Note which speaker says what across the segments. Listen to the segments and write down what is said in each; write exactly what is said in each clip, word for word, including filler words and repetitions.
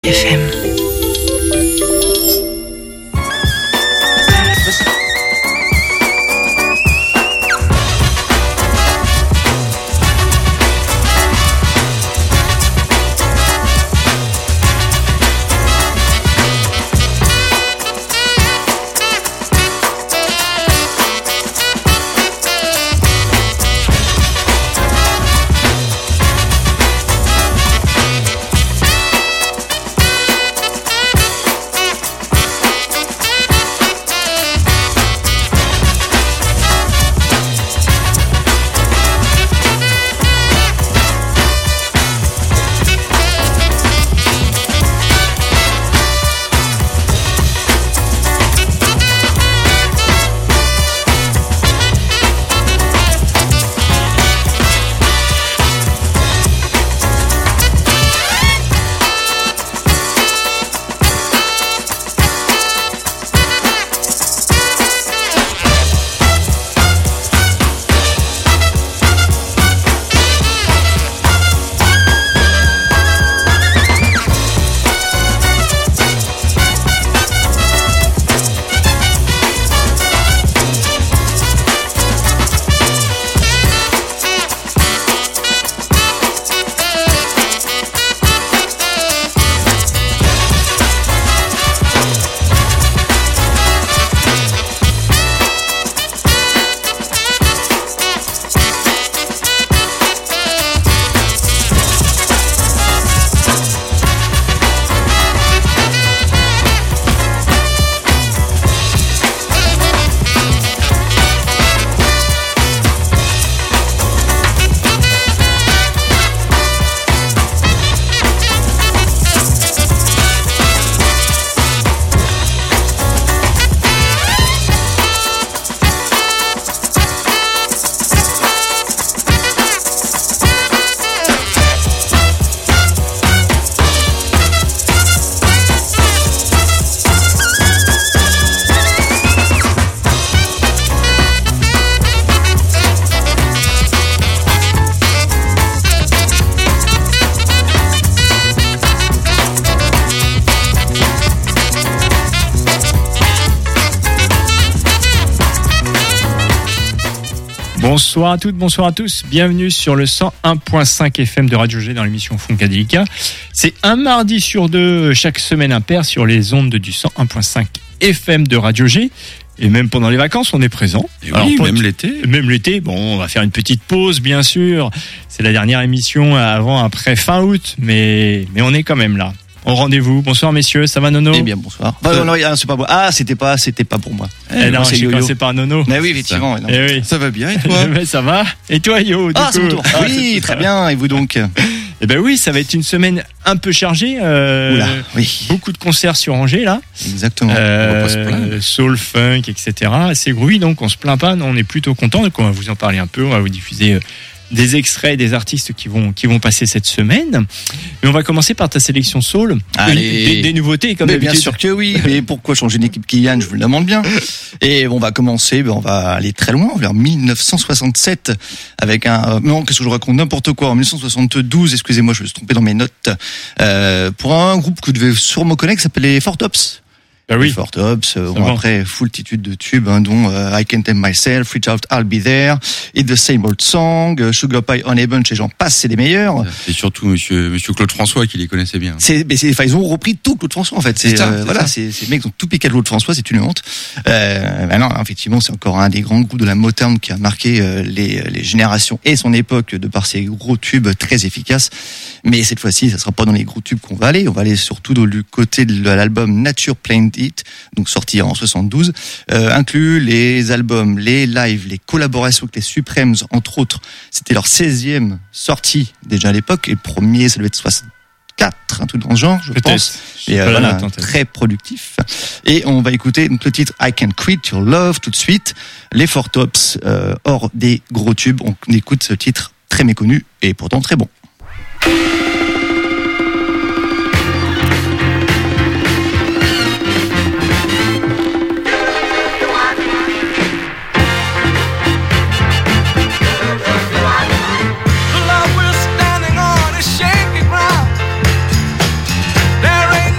Speaker 1: F M.
Speaker 2: Bonsoir à toutes, bonsoir à tous. Bienvenue sur le cent un virgule cinq F M de Radio G dans l'émission Funkadelica. C'est un mardi sur deux, chaque semaine impair sur les ondes du cent un virgule cinq F M de Radio G. Et même pendant les vacances, on est présent.
Speaker 3: Et oui, Alors, même t- l'été.
Speaker 2: Même l'été. Bon, on va faire une petite pause, bien sûr. C'est la dernière émission avant, après fin août, mais mais on est quand même là. Au rendez-vous. Bonsoir messieurs, ça va Nono ?
Speaker 4: Eh bien bonsoir. Bah, non, non, c'est pas moi. Ah, c'était pas, c'était pas pour moi.
Speaker 2: Eh, eh non, c'est commencé par Nono.
Speaker 4: Mais oui, effectivement.
Speaker 2: Ça, eh oui.
Speaker 3: ça va bien et toi ?
Speaker 2: Mais ça va. Et toi Yo du
Speaker 4: Ah,
Speaker 2: coup
Speaker 4: c'est mon tour. Ah, oui,
Speaker 2: c'est
Speaker 4: très bien. Et vous donc ?
Speaker 2: Eh ben oui, ça va être une semaine un peu chargée. Euh,
Speaker 4: Oula, oui.
Speaker 2: Beaucoup de concerts sur Angers là.
Speaker 4: Exactement.
Speaker 2: Euh,
Speaker 3: on va pas se plaindre.
Speaker 2: Soul, funk, et cetera. C'est groovy, donc on se plaint pas. Non, on est plutôt content. Donc on va vous en parler un peu. On va vous diffuser euh, des extraits des artistes qui vont qui vont passer cette semaine. Mais on va commencer par ta sélection soul.
Speaker 4: Allez.
Speaker 2: Des, des nouveautés comme
Speaker 4: mais
Speaker 2: d'habitude.
Speaker 4: bien sûr que oui. Mais pourquoi changer une équipe Kylian ? Je vous le demande bien. Et on va commencer. Ben on va aller très loin, vers dix-neuf cent soixante-sept, avec un. Euh, non, qu'est-ce que je raconte ? N'importe quoi. En dix-neuf cent soixante-douze, excusez-moi, je me suis trompé dans mes notes. Euh, pour un groupe que vous devez sûrement connaître, qui s'appelle les Four Tops.
Speaker 2: Bah oui.
Speaker 4: Les Four Tops, euh,
Speaker 2: bon.
Speaker 4: après foultitude de tubes, hein, dont euh, I Can't Tame Myself, Reach Out, I'll Be There, It's the Same Old Song, euh, Sugar Pie on a Bunch, et j'en passe, c'est les meilleurs.
Speaker 3: Et surtout monsieur monsieur Claude François qui les connaissait bien.
Speaker 4: C'est, mais c'est, enfin, ils ont repris tout Claude François en fait. C'est,
Speaker 3: c'est ça,
Speaker 4: euh,
Speaker 3: c'est
Speaker 4: voilà,
Speaker 3: ça.
Speaker 4: c'est, c'est les mecs qui ont tout piqué à Claude François, c'est une honte. Euh, ben non, effectivement, c'est encore un des grands groupes de la Motown qui a marqué euh, les, les générations et son époque de par ses gros tubes très efficaces. Mais cette fois-ci, ça sera pas dans les gros tubes qu'on va aller. On va aller surtout du côté de l'album Nature Plain It, donc sorti en soixante-douze, euh, inclut les albums, les lives, les collaborations avec les Supremes, entre autres. C'était leur seizième sortie déjà à l'époque, et le premier, ça devait être soixante-quatre, un truc dans ce genre, je
Speaker 2: Peut-être.
Speaker 4: pense.
Speaker 2: Je
Speaker 4: Et euh,
Speaker 2: voilà,
Speaker 4: voilà, très productif. Et on va écouter donc, le titre I Can't Quit Your Love tout de suite. Les Four Tops, euh, hors des gros tubes, on écoute ce titre très méconnu et pourtant très bon.
Speaker 5: Love, we're standing on a shaky ground. There ain't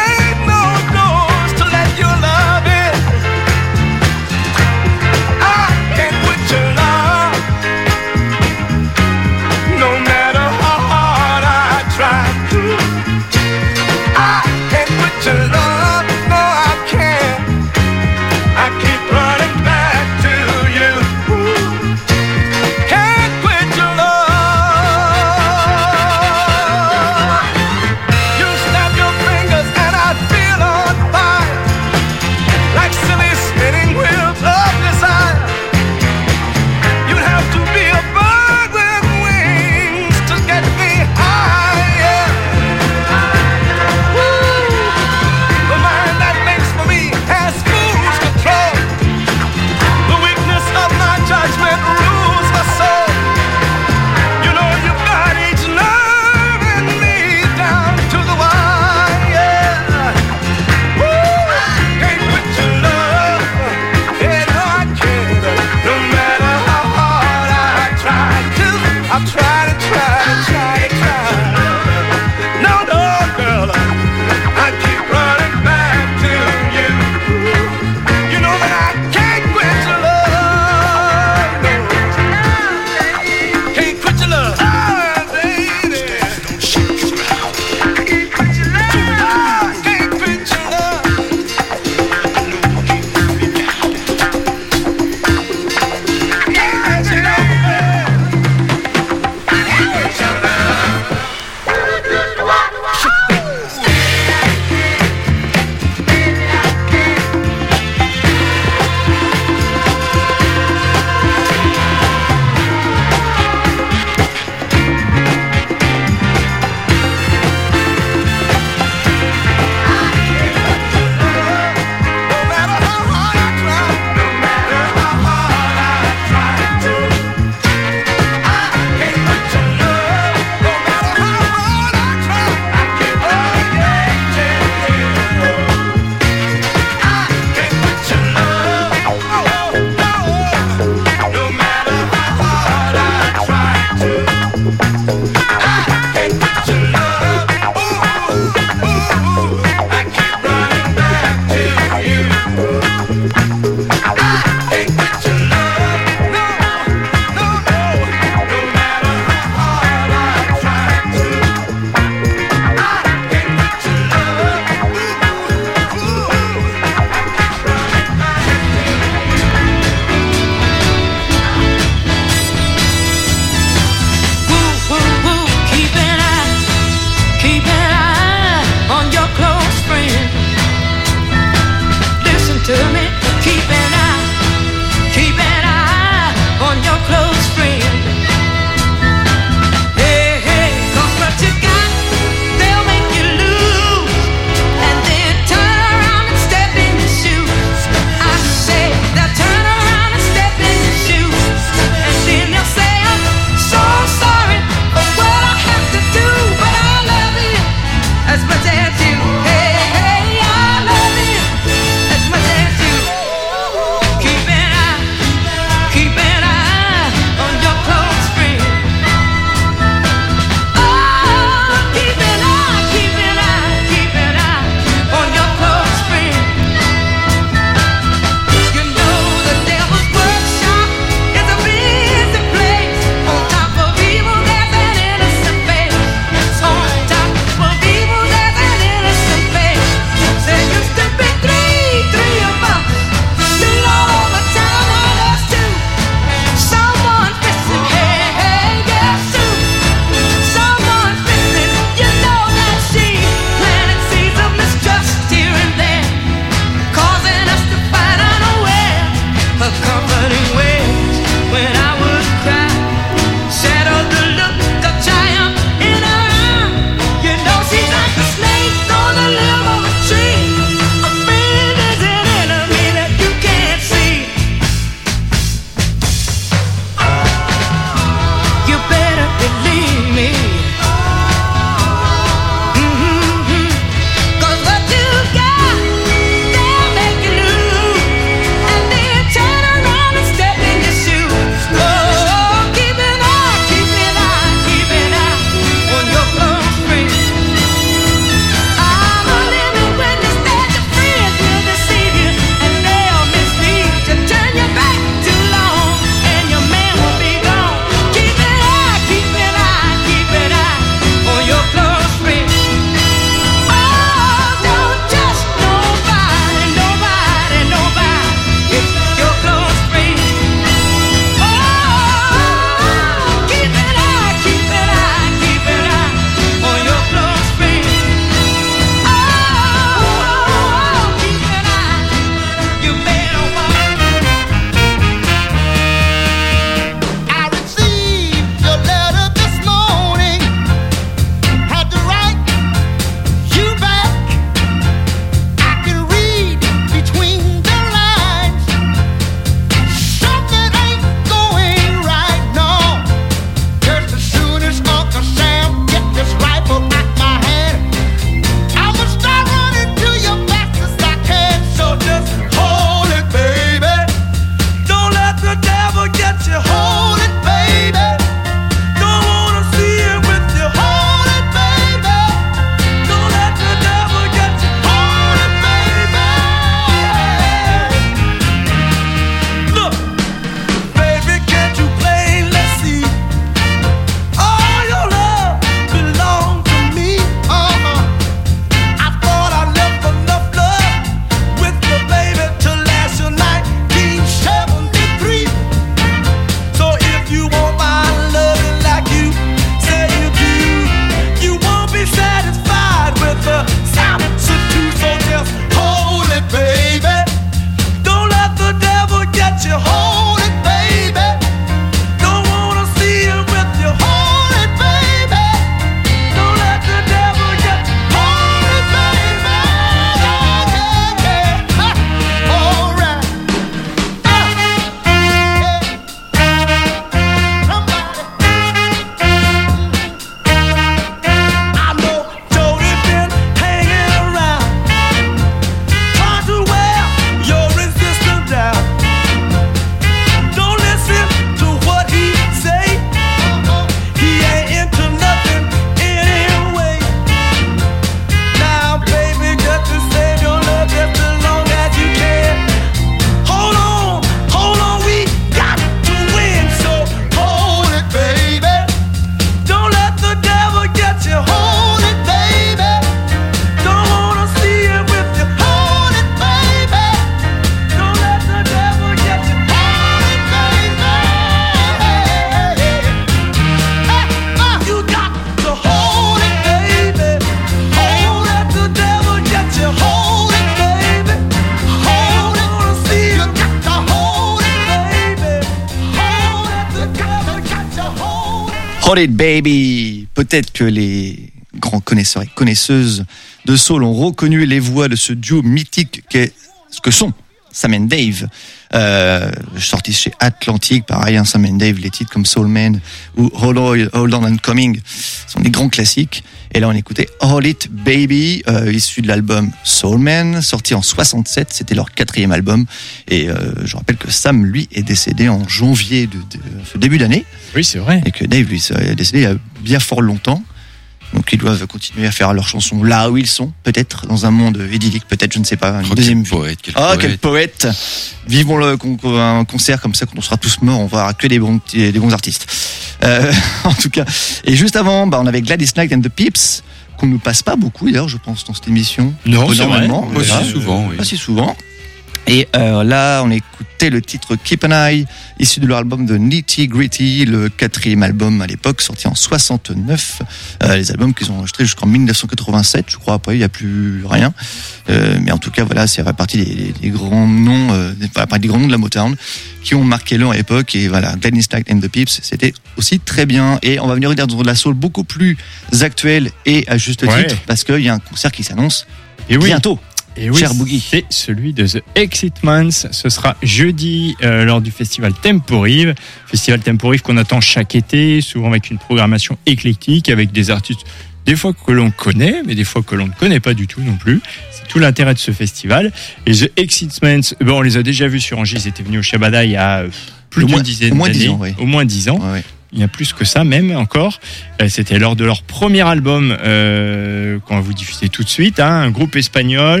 Speaker 4: Hold It Baby. Peut-être que les grands connaisseurs et connaisseuses de soul ont reconnu les voix de ce duo mythique qu'est, ce que sont Sam and Dave. Euh, sorti chez Atlantic, pareil, hein, Sam and Dave, les titres comme Soul Man ou Hold On, Hold On and Coming sont des grands classiques. Et là, on écoutait Hold It Baby, euh, issu de l'album Soul Man, sorti en soixante-sept. C'était leur quatrième album. Et euh, je rappelle que Sam, lui, est décédé en janvier de, de ce début d'année.
Speaker 2: Oui, c'est vrai.
Speaker 4: Et que Dave, lui, est décédé il y a bien fort longtemps. Donc ils doivent continuer à faire leurs chansons là où ils sont, peut-être dans un monde idyllique, peut-être, je ne sais pas. Une
Speaker 3: oh,
Speaker 4: deuxième
Speaker 3: quel poète, quel
Speaker 4: ah,
Speaker 3: poète.
Speaker 4: quel poète. Vivons le con- un concert comme ça, quand on sera tous morts, on verra que des bons, des bons artistes. Euh, en tout cas. Et juste avant, bah, on avait Gladys Knight and the Pips, qu'on ne passe pas beaucoup d'ailleurs, je pense, dans cette émission.
Speaker 2: Non, c'est
Speaker 4: normalement.
Speaker 2: vrai.
Speaker 3: Pas
Speaker 4: Voilà.
Speaker 3: si souvent, oui.
Speaker 4: Pas si souvent. Et euh, là, on écoutait le titre Keep an Eye, issu de leur album The Nitty Gritty, le quatrième album à l'époque, sorti en soixante-neuf. Euh, les albums qu'ils ont enregistrés jusqu'en dix-neuf cent quatre-vingt-sept, je crois. Après, il n'y a plus rien. Euh, mais en tout cas, voilà, c'est fait partie des, des, des grands noms, euh, des, des grands noms de la Motown qui ont marqué leur époque. Et voilà, Gladys Knight and the Pips, c'était aussi très bien. Et on va venir dire dans de la soul beaucoup plus actuelle et à juste
Speaker 2: Ouais.
Speaker 4: titre, parce qu'il y a un concert qui s'annonce
Speaker 2: Et oui.
Speaker 4: bientôt.
Speaker 2: Et oui,
Speaker 4: Cher Boogie.
Speaker 2: c'est celui de The Excitements. Ce sera jeudi euh, lors du festival Temporive. Festival Temporive qu'on attend chaque été, souvent avec une programmation éclectique, avec des artistes des fois que l'on connaît, mais des fois que l'on ne connaît pas du tout non plus. C'est tout l'intérêt de ce festival. Et The Excitements, bon, on les a déjà vus sur Angers. Ils étaient venus au Shabada il y a plus
Speaker 4: Au
Speaker 2: d'une
Speaker 4: moins-
Speaker 2: dizaine
Speaker 4: au moins dix
Speaker 2: d'années.
Speaker 4: ans, oui.
Speaker 2: Au moins dix ans.
Speaker 4: Ouais, ouais.
Speaker 2: Il y a plus que ça même encore. Euh, C'était lors de leur premier album euh, qu'on va vous diffuser tout de suite, hein, un groupe espagnol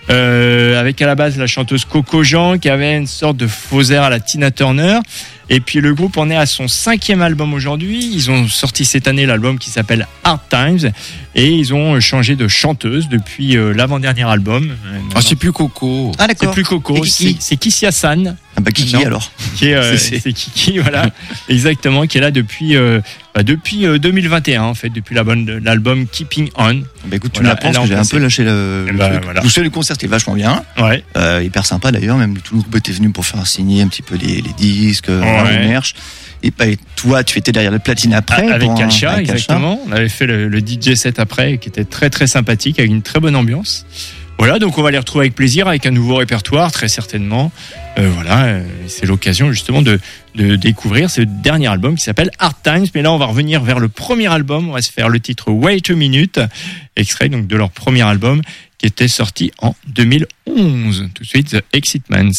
Speaker 2: euh, avec à la base la chanteuse Coco Jean qui avait une sorte de faux air à la Tina Turner. Et puis le groupe en est à son cinquième album aujourd'hui. Ils ont sorti cette année l'album qui s'appelle Hard Times et ils ont changé de chanteuse depuis euh, l'avant-dernier album.
Speaker 3: Ah, c'est plus Coco.
Speaker 4: Ah,
Speaker 2: C'est
Speaker 4: d'accord.
Speaker 2: plus Coco,
Speaker 4: Et Kiki.
Speaker 2: c'est c'est Kissy Hassan.
Speaker 4: Ah bah Kiki
Speaker 2: Non.
Speaker 4: alors.
Speaker 2: Qui est, euh,
Speaker 4: C'est- c'est-
Speaker 2: c'est Kiki, voilà, exactement, qui est là depuis euh, bah, depuis euh, deux mille vingt et un en fait, depuis la bonne l'album Keeping On.
Speaker 4: Bah écoute, tu
Speaker 2: Voilà,
Speaker 4: me l'apprends
Speaker 2: elle
Speaker 4: parce
Speaker 2: a
Speaker 4: que j'ai un
Speaker 2: remplacé.
Speaker 4: peu lâché le,
Speaker 2: Eh
Speaker 4: le
Speaker 2: bah,
Speaker 4: truc.
Speaker 2: voilà.
Speaker 4: Je me souviens du concert, c'était vachement bien.
Speaker 2: Ouais.
Speaker 4: Euh, hyper sympa d'ailleurs, même tout le groupe était venu pour faire signer un petit peu les, les disques,
Speaker 2: Ouais.
Speaker 4: les merch. Et, bah, et toi, tu étais derrière le platine après.
Speaker 2: Avec
Speaker 4: pour un-
Speaker 2: Kalcha,
Speaker 4: avec Kalcha.
Speaker 2: exactement. On avait fait le, le D J set après, qui était très très sympathique, avec une très bonne ambiance. Voilà, donc on va les retrouver avec plaisir, avec un nouveau répertoire, très certainement. Euh, voilà, euh, c'est l'occasion justement de, de découvrir ce dernier album qui s'appelle Hard Times. Mais là, on va revenir vers le premier album. On va se faire le titre Wait a Minute, extrait donc de leur premier album qui était sorti en deux mille onze. Tout de suite, The Excitements.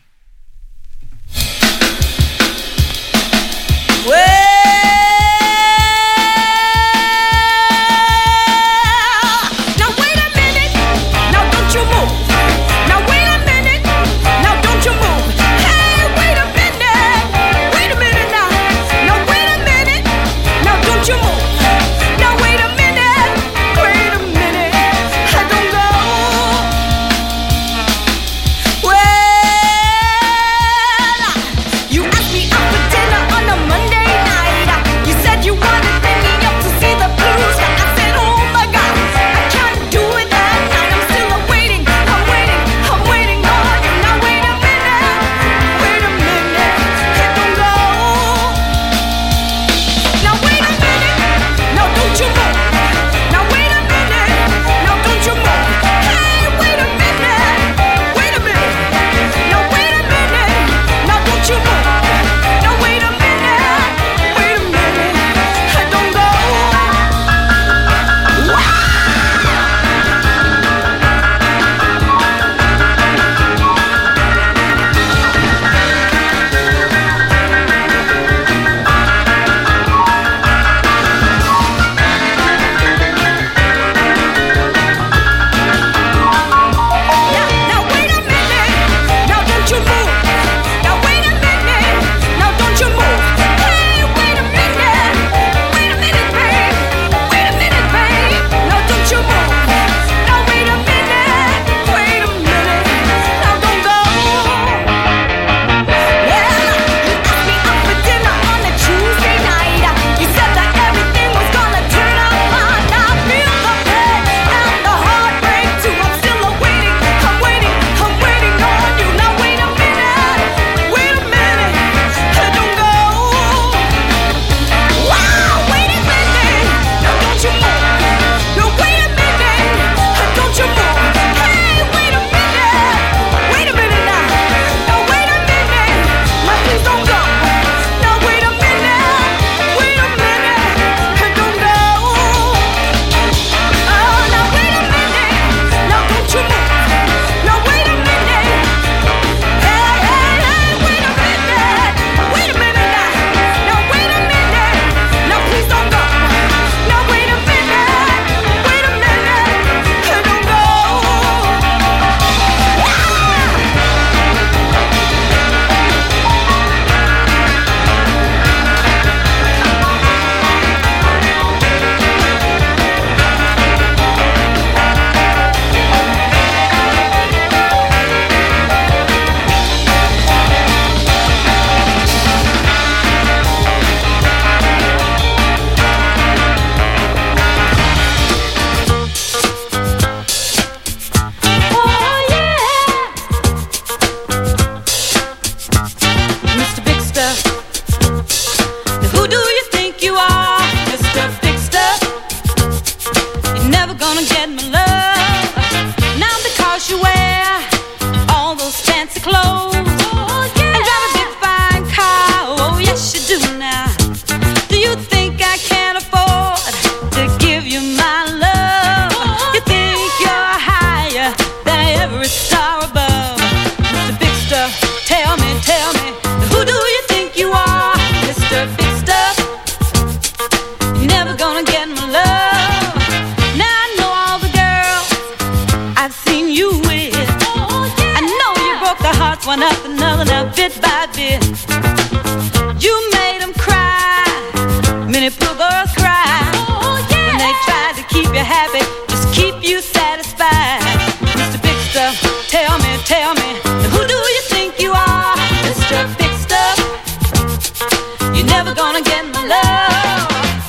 Speaker 1: Now wait a minute, now don't you move. Now wait a minute, now don't you move. Hey, wait a minute, wait a minute now. Now wait a minute, now don't you move. Now wait a minute, wait a minute, I don't go. Well, bit by bit. You made them cry. Many poor girls cry. Oh, yeah. When they tried to keep you happy, just keep you satisfied. Mister Big Stuff, tell me, tell me, who do you think you are? Mister Big Stuff, you're never gonna get my love.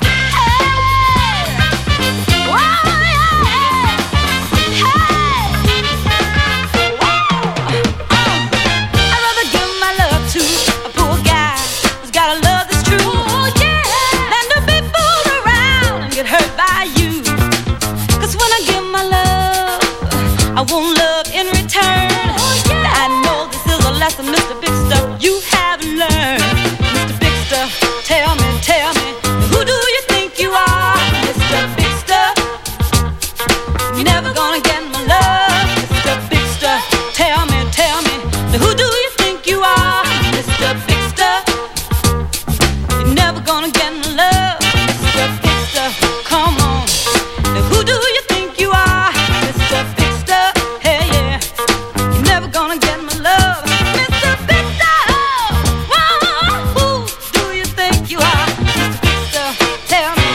Speaker 1: I won't love in return. Oh, yeah. I know this is a lesson, Mister Big Stuff, you haven't learned. Mister Big Stuff, tell me, tell me, who do you think you are? Mister Big Stuff, you're never gonna get my love. Mister Big Stuff, tell me, tell me, who do you think you are? Mister Big Stuff, you're never gonna get my love. Mister Big Stuff, come on, who do you think you are? Mister Big Stuff, hey yeah, you're never gonna get my love. Mister Big Stuff, whoa, who do you think you are? Mister Big Stuff, tell me.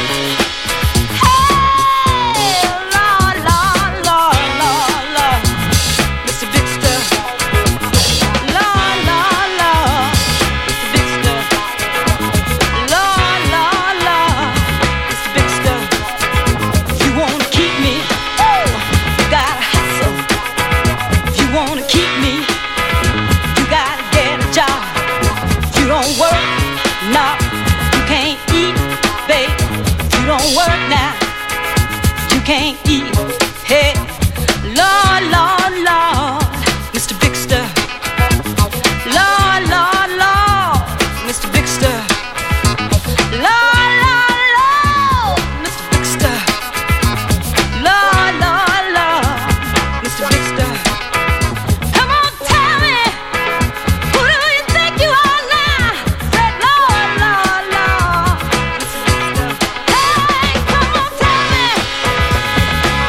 Speaker 1: Hey, Lord, Lord, Lord, Lord, Lord, Mister Big Stuff, Lord, Lord, Lord, Mister Big Stuff, Lord, Lord, Lord, Mister Big Stuff. If you wanna keep me, you gotta hustle. If you wanna keep me, you gotta get a job. If you don't work, no, you can't eat, babe. If you don't work now, you can't eat. Hey, Lord, Lord, Lord, Mister Big Stuff. Lord, Lord, Lord, Mister Big Stuff. Lord, Lord, Lord, Mister Big Stuff. Lord, Lord, Lord, Mister Big Stuff. Come on, tell me, who do you think you are now? Say, Lord, Lord, Lord, Mister Big Stuff. Hey, come on, tell me,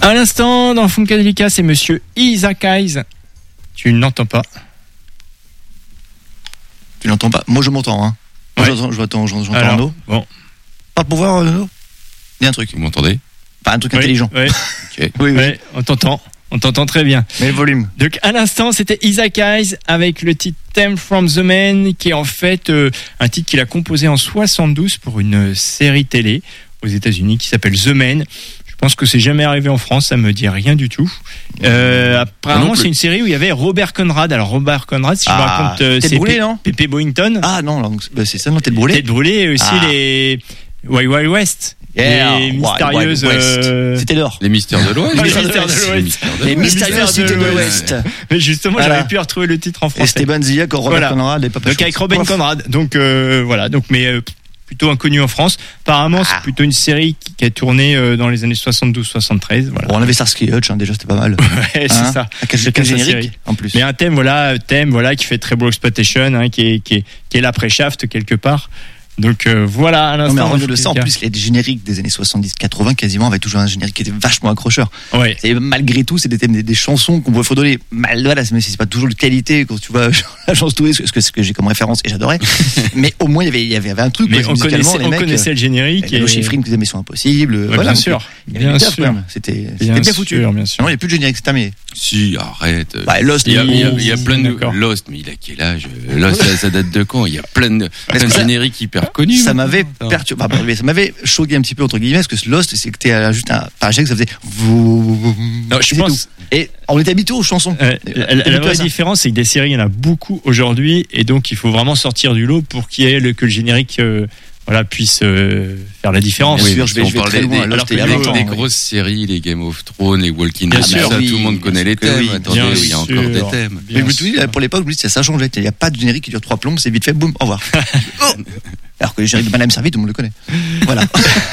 Speaker 2: À l'instant, dans Funkadelica, c'est monsieur Isaac Hayes. Tu n'entends pas.
Speaker 4: Tu n'entends pas. Moi, je m'entends. Hein. Moi,
Speaker 2: Ouais.
Speaker 4: j'entends, j'entends, j'entends
Speaker 2: Alors,
Speaker 4: Arnaud.
Speaker 2: bon.
Speaker 4: Pas pour voir, Arnaud. Dis un truc.
Speaker 3: Vous m'entendez?
Speaker 4: Pas un truc
Speaker 2: Oui,
Speaker 4: intelligent.
Speaker 2: ouais,
Speaker 3: Ok.
Speaker 4: Oui, oui.
Speaker 2: ouais, on t'entend. On t'entend très bien.
Speaker 4: Mais le volume.
Speaker 2: Donc à l'instant, c'était Isaac Hayes avec le titre Theme from the Man, qui est en fait euh, un titre qu'il a composé en soixante-douze pour une série télé aux États-Unis qui s'appelle The Man. Je pense que c'est jamais arrivé en France, ça me dit rien du tout. Euh, apparemment,
Speaker 3: plus.
Speaker 2: c'est une série où il y avait Robert Conrad. Alors Robert Conrad, si je me
Speaker 4: Ah,
Speaker 2: raconte, euh,
Speaker 4: Tête
Speaker 2: c'est
Speaker 4: brûlée,
Speaker 2: P-
Speaker 4: non
Speaker 2: Pépé Boyington.
Speaker 4: Ah non, non, bah, c'est ça, non, tête brûlée.
Speaker 2: Tête brûlée et aussi
Speaker 4: Ah.
Speaker 2: les Wild Wild West.
Speaker 4: Yeah,
Speaker 2: les
Speaker 4: Wild
Speaker 2: mystérieuses.
Speaker 4: Wild West.
Speaker 2: euh,
Speaker 4: C'était l'or.
Speaker 3: Les mystères de l'Ouest.
Speaker 2: Les mystères de
Speaker 3: Les
Speaker 2: l'Ouest.
Speaker 3: mystères de
Speaker 4: Les
Speaker 3: l'Ouest.
Speaker 4: mystérieuses
Speaker 2: mystères de
Speaker 4: cités de
Speaker 2: l'Ouest.
Speaker 4: l'Ouest.
Speaker 2: Mais justement,
Speaker 4: Voilà.
Speaker 2: j'avais pu retrouver le titre en
Speaker 4: Et
Speaker 2: français.
Speaker 4: Esteban Zilla, quand Robert
Speaker 2: Voilà.
Speaker 4: Conrad, les Papa
Speaker 2: Donc avec
Speaker 4: Schultz.
Speaker 2: Robin
Speaker 4: Pof.
Speaker 2: Conrad. Donc euh, voilà. Donc mais euh, plutôt inconnu en France. Apparemment, c'est
Speaker 4: Ah.
Speaker 2: plutôt une série qui, qui a tourné euh, dans les années soixante-douze soixante-treize. Voilà.
Speaker 4: Bon, on avait Starsky Hutch, hein, déjà, c'était pas mal.
Speaker 2: Ouais, c'est
Speaker 4: Hein
Speaker 2: ça.
Speaker 4: Ah, quel,
Speaker 2: Chacun
Speaker 4: quel
Speaker 2: sa série.
Speaker 4: générique, en plus.
Speaker 2: Mais un thème, voilà, thème, voilà, qui fait Treble Exploitation, hein, qui est qui est qui est l'après Shaft quelque part. Donc euh, voilà. À
Speaker 4: Non,
Speaker 2: l'instant.
Speaker 4: mais en
Speaker 2: dans
Speaker 4: revue de ça, en
Speaker 2: Funkadelica.
Speaker 4: plus, les génériques des années soixante-dix quatre-vingts, quasiment, avaient toujours un générique qui était vachement accrocheur.
Speaker 2: Ouais.
Speaker 4: Et malgré tout, c'était des, des chansons qu'on pouvait fredonner. Mal, voilà, mais c'est pas toujours de qualité quand tu vois la chance tout ce que, ce que j'ai comme référence et j'adorais. Mais au moins, il y avait, il y avait, il y avait un truc.
Speaker 2: Mais
Speaker 4: quoi,
Speaker 2: on
Speaker 4: musicalement,
Speaker 2: connaissait,
Speaker 4: les
Speaker 2: on
Speaker 4: mecs,
Speaker 2: connaissait le générique.
Speaker 4: euh, nos chiffrines qui disaient Mission Impossible.
Speaker 2: Ouais,
Speaker 4: voilà,
Speaker 2: bien
Speaker 4: donc,
Speaker 2: sûr.
Speaker 4: il y avait
Speaker 2: Bien
Speaker 4: du taf,
Speaker 2: sûr.
Speaker 4: quand même. C'était, c'était
Speaker 2: Bien
Speaker 4: bien
Speaker 2: sûr,
Speaker 4: foutu.
Speaker 2: bien sûr.
Speaker 4: Non, il n'y a plus de générique, c'est terminé.
Speaker 3: Si, arrête.
Speaker 4: Bah, Lost,
Speaker 3: Il y a, il y a- il y a
Speaker 2: Oh,
Speaker 3: plein de
Speaker 2: d'accord.
Speaker 3: Lost, mais il a quel âge? Lost, ça, ça date de quand? Il y a plein de, plein
Speaker 4: que
Speaker 3: de
Speaker 4: ça-
Speaker 3: génériques hyper connus.
Speaker 4: Ça m'avait
Speaker 3: Attends.
Speaker 4: perturbé, enfin, ça m'avait choqué un petit peu entre guillemets parce que ce Lost, c'était euh, juste un, par chaque ça faisait. vous-
Speaker 2: Non, je
Speaker 4: c'est
Speaker 2: pense-
Speaker 4: tout. Et on était habitués aux chansons.
Speaker 2: Euh,
Speaker 4: Et-
Speaker 2: la,
Speaker 4: on était
Speaker 2: la
Speaker 4: habitués à
Speaker 2: vraie
Speaker 4: ça.
Speaker 2: différence, c'est que des séries, il y en a beaucoup aujourd'hui, et donc il faut vraiment sortir du lot pour qu'il y ait le, que le générique euh, voilà, puisse euh, faire la différence.
Speaker 4: Bien sûr, je vais,
Speaker 3: on
Speaker 4: je vais
Speaker 3: parlait
Speaker 4: très loin.
Speaker 3: des-
Speaker 4: Lost,
Speaker 2: alors que
Speaker 4: il y a
Speaker 2: les-
Speaker 4: longtemps,
Speaker 3: des
Speaker 4: oui.
Speaker 3: grosses séries, les Game of Thrones, les Walking
Speaker 2: Bien
Speaker 3: Dead,
Speaker 2: sûr,
Speaker 3: ça,
Speaker 4: oui,
Speaker 3: tout le monde connaît les
Speaker 4: que
Speaker 3: thèmes.
Speaker 4: oui,
Speaker 3: Attendez,
Speaker 2: bien
Speaker 3: il y a encore
Speaker 2: sûr.
Speaker 3: des thèmes.
Speaker 2: Bien
Speaker 4: Mais vous savez,
Speaker 2: sûr.
Speaker 4: pour l'époque, je me dis, ça change. Il n'y a pas de générique qui dure trois plombes, c'est vite fait, boum, au revoir. Oh alors que le générique de Madame Servie, tout le monde le connaît. Voilà.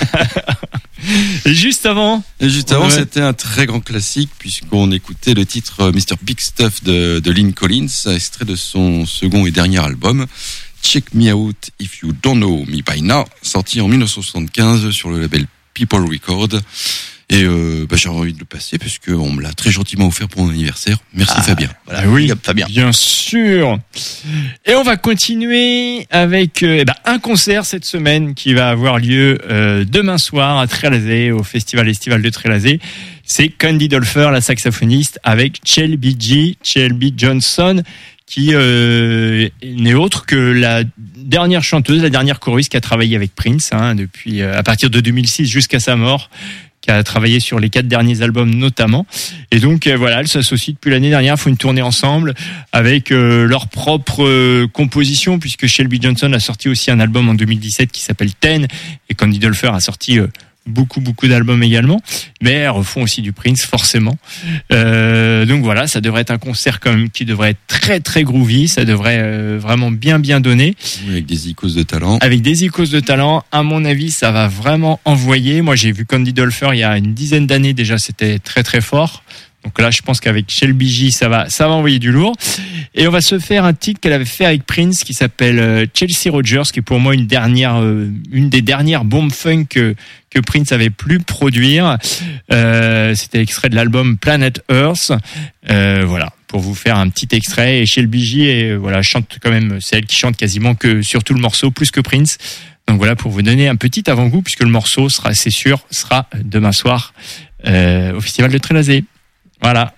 Speaker 2: Et juste avant,
Speaker 3: Et juste avant,
Speaker 2: Ouais.
Speaker 3: c'était un très grand classique, puisqu'on écoutait le titre euh, mister Big Stuff de, de Lynn Collins, extrait de son second et dernier album, Check Me Out If You Don't Know Me By Now, sorti en dix-neuf cent soixante-quinze sur le label People Record. Et euh, bah, j'ai envie de le passer, parce qu'on me l'a très gentiment offert pour mon anniversaire. Merci
Speaker 4: Ah,
Speaker 3: Fabien.
Speaker 4: Voilà,
Speaker 2: Ah oui.
Speaker 4: big up, Fabien.
Speaker 2: bien sûr. Et on va continuer avec euh, eh ben, un concert cette semaine qui va avoir lieu euh, demain soir à Trélazé, au Festival estival de Trélazé. C'est Candy Dolfer, la saxophoniste, avec Shelby G, Shelby Johnson, qui euh, n'est autre que la dernière chanteuse, la dernière choriste qui a travaillé avec Prince hein, depuis euh, à partir de deux mille six jusqu'à sa mort, qui a travaillé sur les quatre derniers albums notamment. Et donc euh, voilà, elles s'associent depuis l'année dernière, font une tournée ensemble avec euh, leur propre euh, composition, puisque Shelby Johnson a sorti aussi un album en deux mille dix-sept qui s'appelle Ten, et Candy Dolfer a sorti euh, beaucoup beaucoup d'albums également, mais elles refont aussi du Prince forcément. Euh, donc voilà, ça devrait être un concert quand même qui devrait être très très groovy, ça devrait euh, vraiment bien bien donner,
Speaker 3: Avec des icônes de talent.
Speaker 2: avec des icônes de talent. À mon avis, ça va vraiment envoyer. Moi, j'ai vu Candy Dolfer il y a une dizaine d'années déjà, c'était très très fort. Donc là, je pense qu'avec Shelby J, ça va, ça va envoyer du lourd. Et on va se faire un titre qu'elle avait fait avec Prince qui s'appelle euh, Chelsea Rogers, qui est pour moi une dernière, euh, une des dernières bombes funk que, que Prince avait pu produire. Euh, c'était extrait de l'album Planet Earth. Euh, voilà, pour vous faire un petit extrait. Et Shelby J, et, voilà, chante quand même, c'est elle qui chante quasiment que sur tout le morceau, plus que Prince. Donc voilà, pour vous donner un petit avant-goût, puisque le morceau sera, c'est sûr, sera demain soir euh, au Festival de Trélazé. Voilà.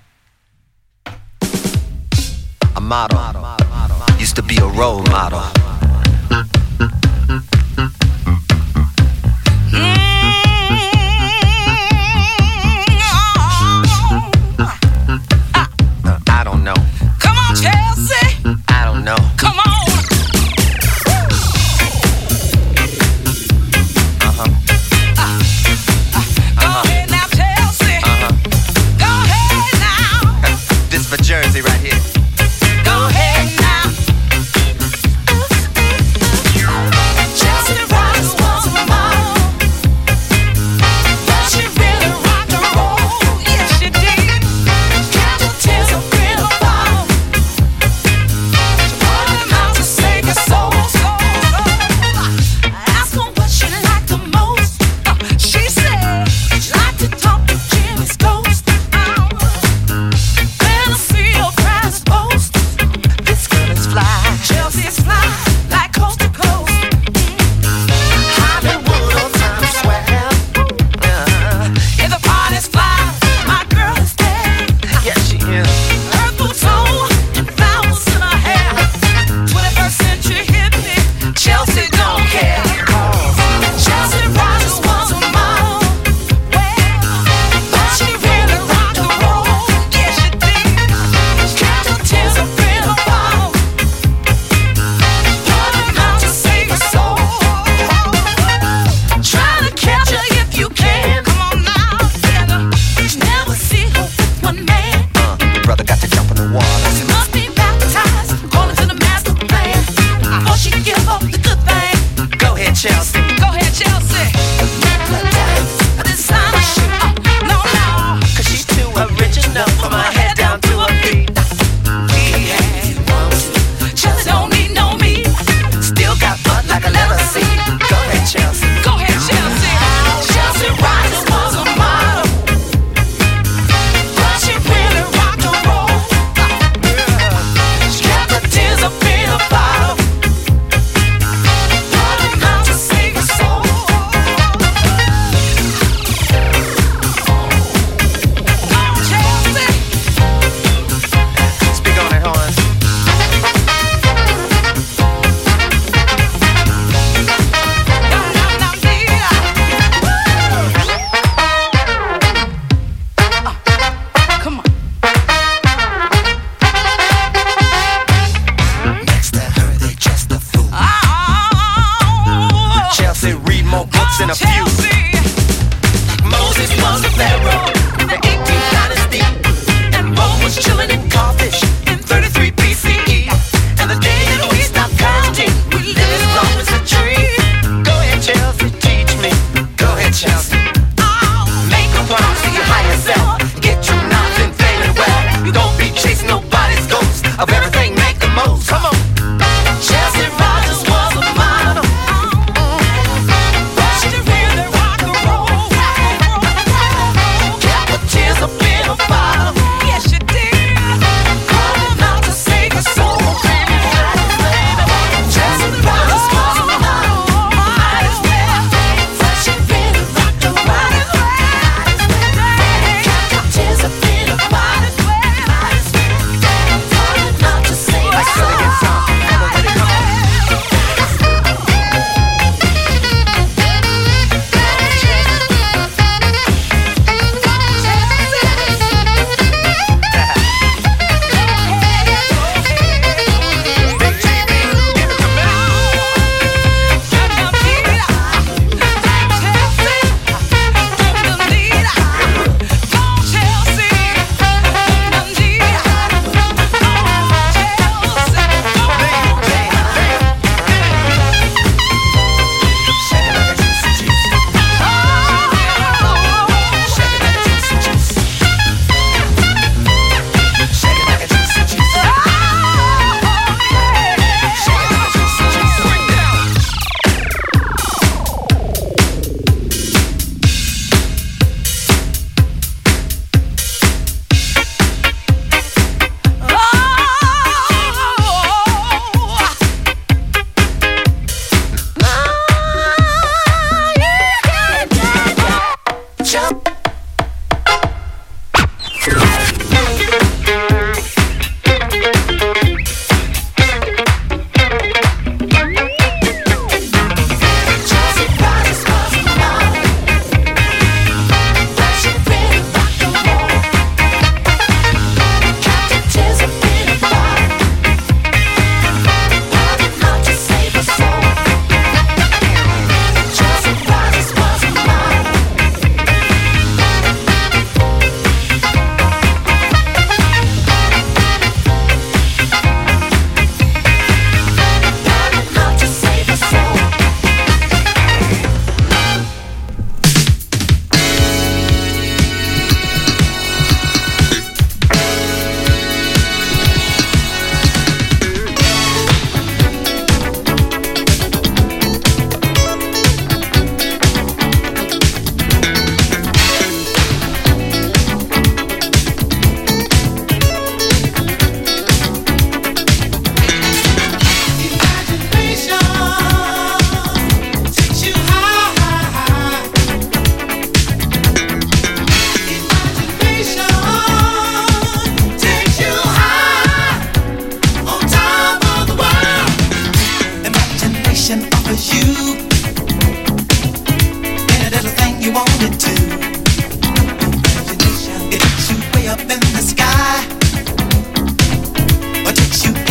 Speaker 5: A model used to be a role model. I don't know.
Speaker 1: Come on, Chelsea.
Speaker 5: I don't know.
Speaker 1: Come on.
Speaker 5: Uh-huh.
Speaker 1: Go ahead now, Chelsea.
Speaker 5: Uh-huh.
Speaker 1: Go ahead now.
Speaker 5: This for Jersey right here.
Speaker 1: Go ahead now.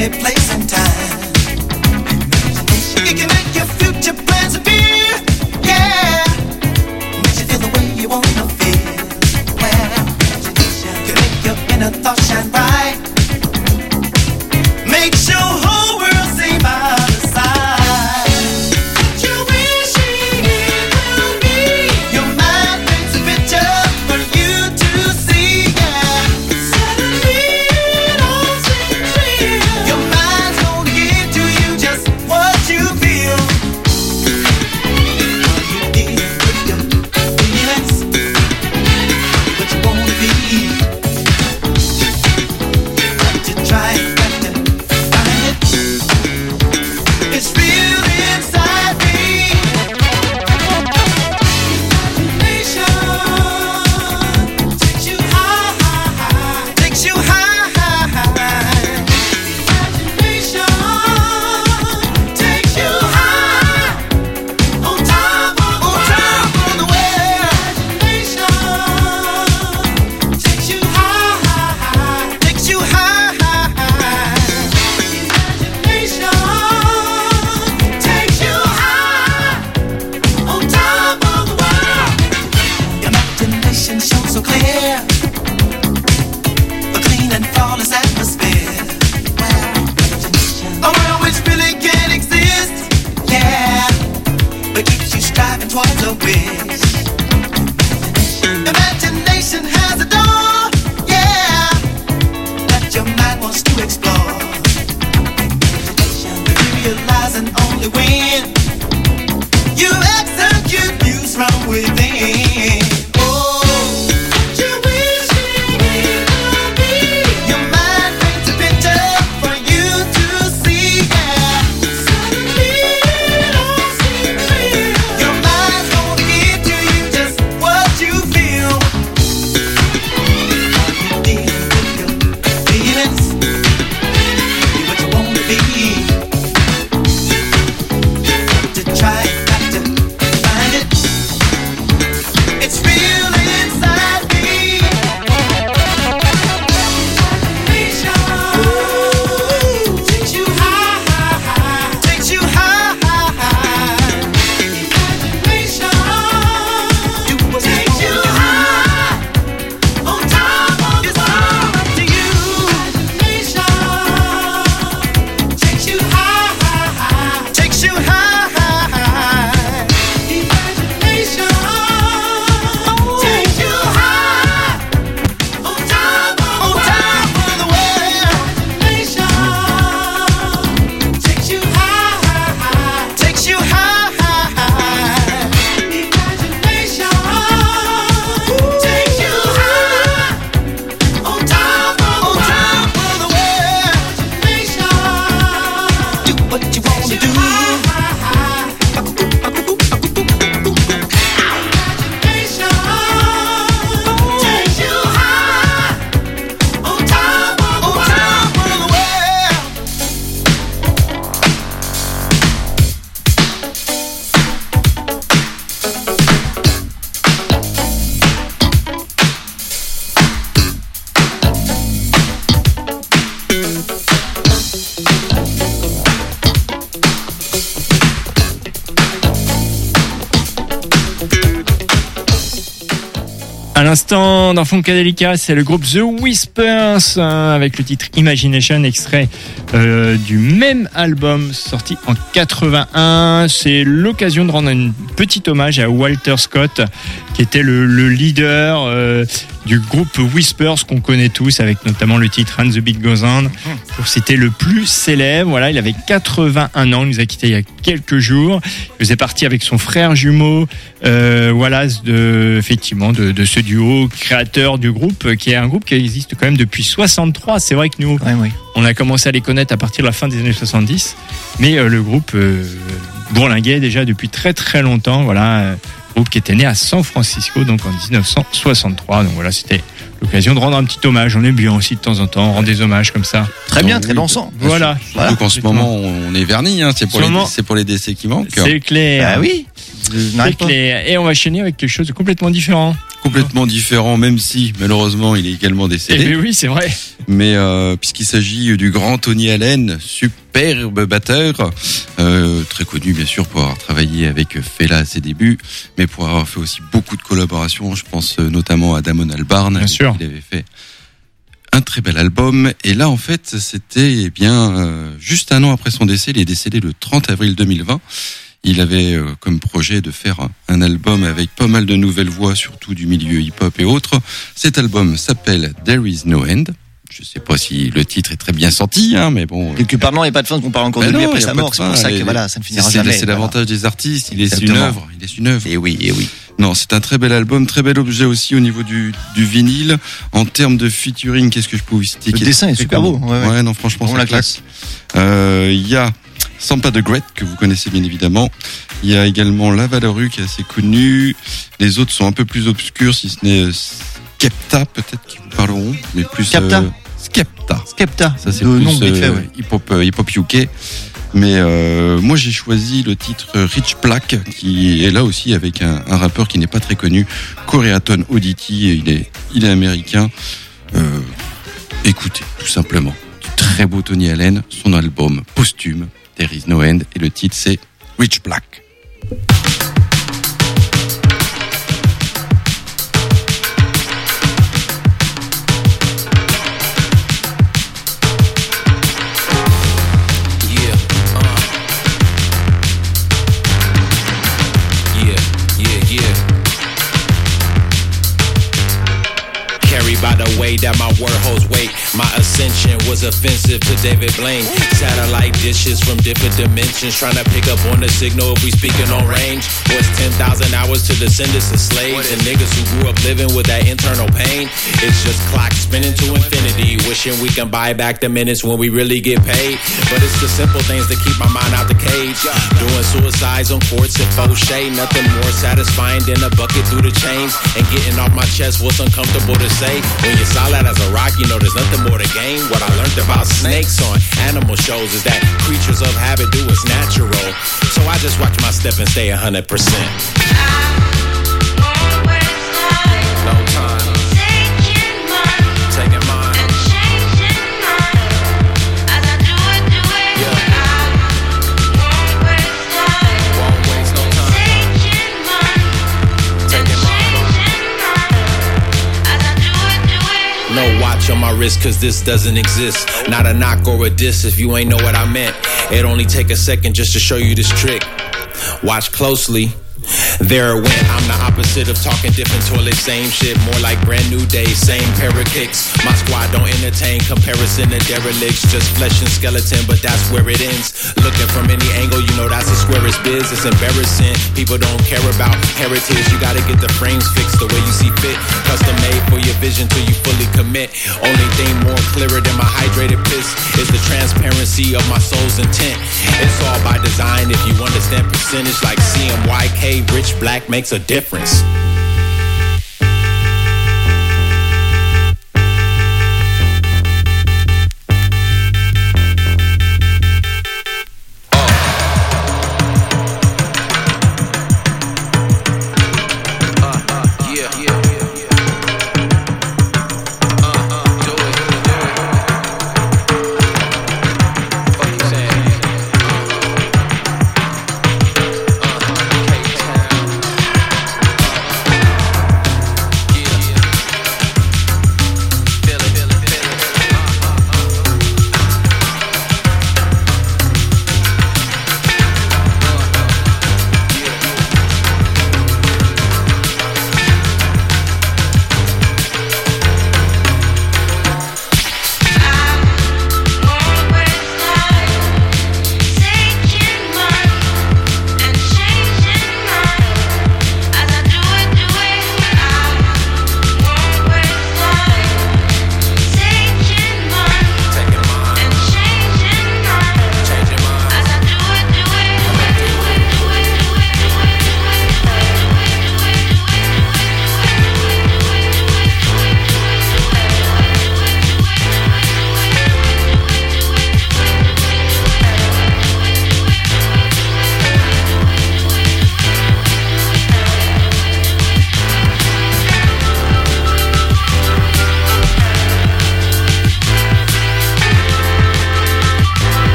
Speaker 6: any place and time. It can make your future plans appear, yeah. Makes you feel the way you wanna feel. Well, imagination can make your inner thoughts shine bright. Makes your whole world seem out of sight. You wishing it will be. Your mind paints a picture for you to see, yeah. Suddenly it all seems real. Your mind's gonna give to you just what you feel. All you need is your feelings, what you wanna be. Got to try it, got to find it. It's real inside me. Imagination takes you high, high, high. Takes you high, high, high. Imagination takes you high, on top of the world. Imagination takes you high, high, high. Takes you high, high, high. Imagination takes you high, on top of the world. Imagination shows so clear, a clean and flawless atmosphere. A world which really can't exist, yeah, but keeps you striving towards a wish. Imagination has a door, yeah, that your mind wants to explore. Realizing only when you execute views from within. Oh, you wishing it will be. Your mind paints a picture for you to see, yeah. Suddenly it all seems real. Your mind's gonna give to you just what you feel. All you need is your feelings, be what you wanna be. To try it, got to find it. It's real inside me. Imagination takes you high, high, high. Takes you high, high, high. Imagination takes you high, on top of the world. Up to you. Imagination takes you high, high, high. Takes you high, high, high. Imagination takes you high, on top of the world. Imagination takes you high, high, high. Takes you high, high, high. Imagination takes you high, on top of the world. Imagination do what you want to do. Takes you high, on top of the world.
Speaker 2: À l'instant, dans Funkadelica, c'est le groupe The Whispers hein, avec le titre Imagination, extrait euh, du même album sorti en quatre-vingt-un. C'est l'occasion de rendre un petit hommage à Walter Scott, qui était le, le leader euh, du groupe Whispers qu'on connaît tous, avec notamment le titre And the Beat Goes On. C'était le plus célèbre. Voilà, il avait quatre-vingt-un ans, il nous a quittés il y a quelques jours. Il faisait partie avec son frère jumeau, euh, Wallace, de, effectivement, de, de ce duo créateur du groupe, qui est un groupe qui existe quand même depuis soixante-trois. C'est vrai que nous,
Speaker 4: Ouais, ouais.
Speaker 2: on a commencé à les connaître à partir de la fin des années soixante-dix, mais euh, le groupe euh, bourlinguait déjà depuis très très longtemps. Voilà, euh, groupe qui était né à San Francisco, donc en dix-neuf cent soixante-trois. Donc voilà, c'était l'occasion de rendre un petit hommage. On aime bien aussi de temps en temps rendre des hommages comme ça.
Speaker 4: Très bien,
Speaker 3: Oui,
Speaker 4: très dansant.
Speaker 2: Voilà.
Speaker 3: Surtout qu'en ce moment, on est vernis, hein, c'est pour,
Speaker 2: En ce
Speaker 3: les,
Speaker 2: moment-
Speaker 3: c'est pour les décès qui manquent.
Speaker 2: C'est clair.
Speaker 4: Ah oui. Je
Speaker 2: C'est
Speaker 4: n'arrête pas.
Speaker 2: clair. Et on va enchaîner avec quelque chose de complètement différent.
Speaker 3: complètement différent, même si malheureusement il est également
Speaker 2: Eh
Speaker 3: décédé.
Speaker 2: bien oui, c'est vrai.
Speaker 3: Mais euh, puisqu'il s'agit du grand Tony Allen, superbe batteur, euh, très connu bien sûr pour avoir travaillé avec Fela à ses débuts, mais pour avoir fait aussi beaucoup de collaborations. Je pense notamment à Damon Albarn,
Speaker 2: Bien sûr.
Speaker 3: il avait fait un très bel album. Et là en fait c'était eh bien euh, juste un an après son décès. Il est décédé le trente avril deux mille vingt. Il avait euh, comme projet de faire un album avec pas mal de nouvelles voix, surtout du milieu hip-hop et autres. Cet album s'appelle There Is No End. Je sais pas si le titre est très bien sorti, hein, mais bon.
Speaker 4: Quelque part, non, il n'y a pas de fin qu'on parle encore
Speaker 3: Ben
Speaker 4: de lui
Speaker 3: non,
Speaker 4: après
Speaker 3: y a
Speaker 4: sa
Speaker 3: pas de
Speaker 4: mort. C'est
Speaker 3: fin,
Speaker 4: pour ça que
Speaker 3: et-
Speaker 4: voilà, ça ne finira
Speaker 3: C'est,
Speaker 4: jamais.
Speaker 3: c'est
Speaker 4: voilà.
Speaker 3: l'avantage des artistes. Il laisse une
Speaker 4: Exactement.
Speaker 3: œuvre. Il laisse une œuvre.
Speaker 4: Et oui, et oui.
Speaker 3: Non, c'est un très bel album, très bel objet aussi au niveau du, du vinyle. En termes de featuring, qu'est-ce que je peux vous citer?
Speaker 4: Le
Speaker 3: qui
Speaker 4: dessin est
Speaker 3: très
Speaker 4: super
Speaker 3: connu.
Speaker 4: beau, ouais, ouais.
Speaker 3: non, franchement,
Speaker 4: Vraiment
Speaker 3: ça
Speaker 4: la
Speaker 3: claque.
Speaker 4: classe.
Speaker 3: Euh, Il y a Sampa de Great, que vous connaissez bien évidemment. Il y a également La Valeru, qui est assez connu. Les autres sont un peu plus obscurs, si ce n'est euh, Skepta, peut-être, qui vous parleront. Mais plus,
Speaker 4: Skepta
Speaker 3: euh, Skepta.
Speaker 4: Skepta.
Speaker 3: Ça, c'est
Speaker 4: de
Speaker 3: plus
Speaker 4: nom vite fait,
Speaker 3: euh,
Speaker 4: ouais.
Speaker 3: hip-hop, euh, hip-hop U K. Mais euh, moi, j'ai choisi le titre Rich Black, qui est là aussi avec un, un rappeur qui n'est pas très connu, Koreaton Oddity. Il est, il est américain. Euh, écoutez, tout simplement, du très beau Tony Allen, son album posthume, There Is No End, et le titre c'est Rich Black.
Speaker 7: Yeah, uh. Yeah, yeah, yeah. Carried by the way that my word holds weight. My ascension was offensive to David Blaine. Satellite dishes from different dimensions, trying to pick up on the signal if we speaking on range. Was ten thousand hours to descendants of slaves and niggas who grew up living with that internal pain. It's just clock spinning to infinity, wishing we can buy back the minutes when we really get paid. But it's the simple things that keep my mind out the cage. Doing suicides on courts at Fauché, nothing more satisfying than a bucket through the chains. And getting off my chest what's uncomfortable to say. When you're solid as a rock, you know there's nothing more to gain. What I learned about snakes on animal shows is that creatures of habit do what's natural. So I just watch my step and stay one hundred percent. No time. Taking mine. Won't waste no time. Taking mine. No watch on my wrist cause this doesn't exist. Not a knock or a diss if you ain't know what I meant. It only take a second just to show you this trick. Watch closely. There it went, I'm the opposite of talking different toilet, same shit, more like brand new days, same pair of kicks. My squad don't entertain comparison to derelicts, just flesh and skeleton, but that's where it ends. Looking from any angle, you know that's the squarest biz. It's embarrassing, people don't care about heritage. You gotta get the frames fixed the way you see fit. Custom made for your vision till you fully commit. Only thing more clearer than my hydrated piss is the transparency of my soul's intent. It's all by design if you understand percentage, like C M Y K. Rich Black makes a difference.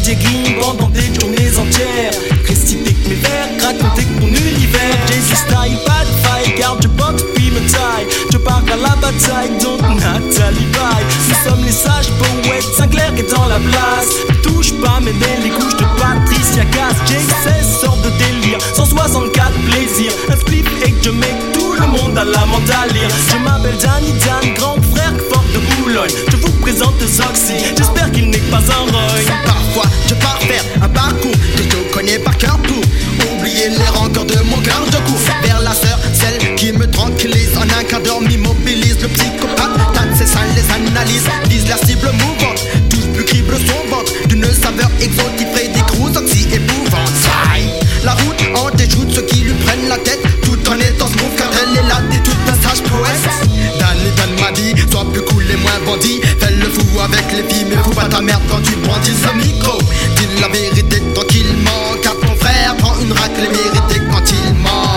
Speaker 6: des rimes pendant des journées entières. Réciter que mes vers, raconter que mon univers. Jay-Z style, pas de faille, garde je boxe puis me taille. Je pars à la bataille, donc Nathalie Baye. Nous sommes les sages poètes, Sinclair est dans la place. Touche pas mes les couches de Patricia Cass. Jay seize sortes de délire, cent soixante-quatre plaisirs. Un split et que je mets tout le monde à la menthe à lire. Je m'appelle Danny Dan, grand frère fort de Boulogne. Je vous présente Zoxy, j'espère qu'il n'est pas un roy.
Speaker 8: Parfois je pars faire un parcours que je connais par cœur pour oublier les rancœurs de mon garde-cou. Vers la sœur, celle qui me tranquillise. En un quart d'heure m'immobilise. Le psychopathe tâte ses seins, les analyse. Vise la cible mouvante, touche plus crible son ventre. D'une saveur exotique, près des crues oxy épouvante. La route en déjoute ceux qui lui prennent la tête, tout en étant smooth car elle est là des toutes un sage poète. Danny Dan m'a dit, sois plus cool et moins bandit. Fais le fou avec les filles, mais fous pas ta merde quand tu brandis le micro. Dis la vérité tranquillement, car ton frère prend une raclée méritée quand il ment.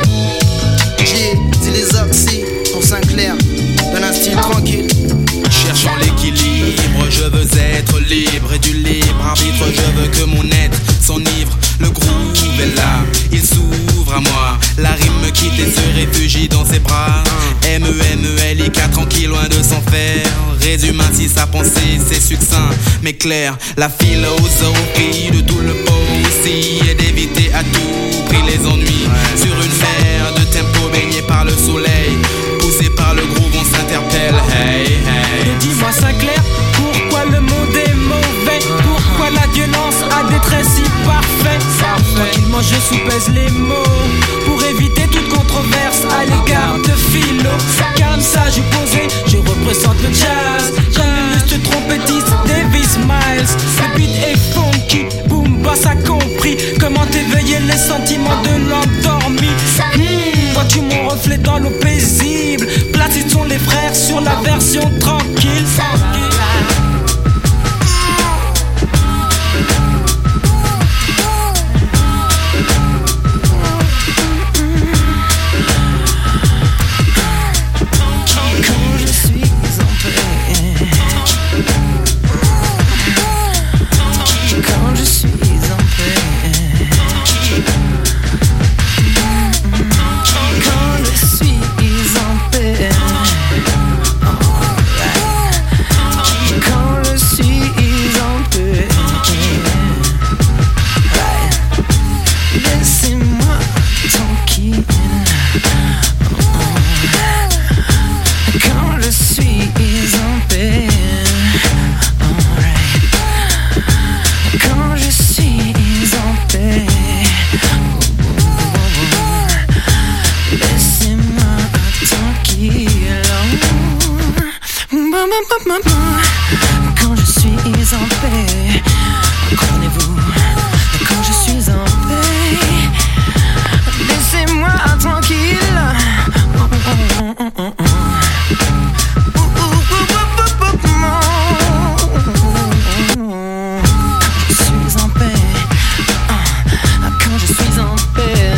Speaker 8: J'ai dit les oxy pour Sinclair, donne un style tranquille.
Speaker 7: Cherchant l'équilibre, je veux être libre et du libre arbitre, je veux que mon être s'enivre. Le groove est là, il s'ouvre à moi. La rime me quitte et se réfugie dans ses bras. M E M E L I K tranquille loin de s'en faire. Résume ainsi sa pensée, c'est succinct mais clair. La philosophie de tout le aussi est d'éviter à tout prix les ennuis. Sur une mer de tempo baignée par le soleil, poussé par le groove on s'interpelle. Hey hey.
Speaker 6: Et dis-moi Sinclair, pourquoi le monde est mauvais? Pourquoi la violence a des traits si parfaits? Tranquillement je soupèse les mots pour éviter toute controverse à l'égard de philo. Calme, sage et posé, je représente le jazz. J'illustre trompettiste Davis Miles. Le beat est funky, boom bass a compris comment éveiller les sentiments de l'endormi. Hmm, vois-tu mon reflet dans l'eau paisible? Placés sont les frères sur la version tranquille.
Speaker 1: Quand je suis en paix, comprenez-vous? Quand je suis en paix, laissez-moi tranquille. Quand je suis en paix, quand je suis en paix.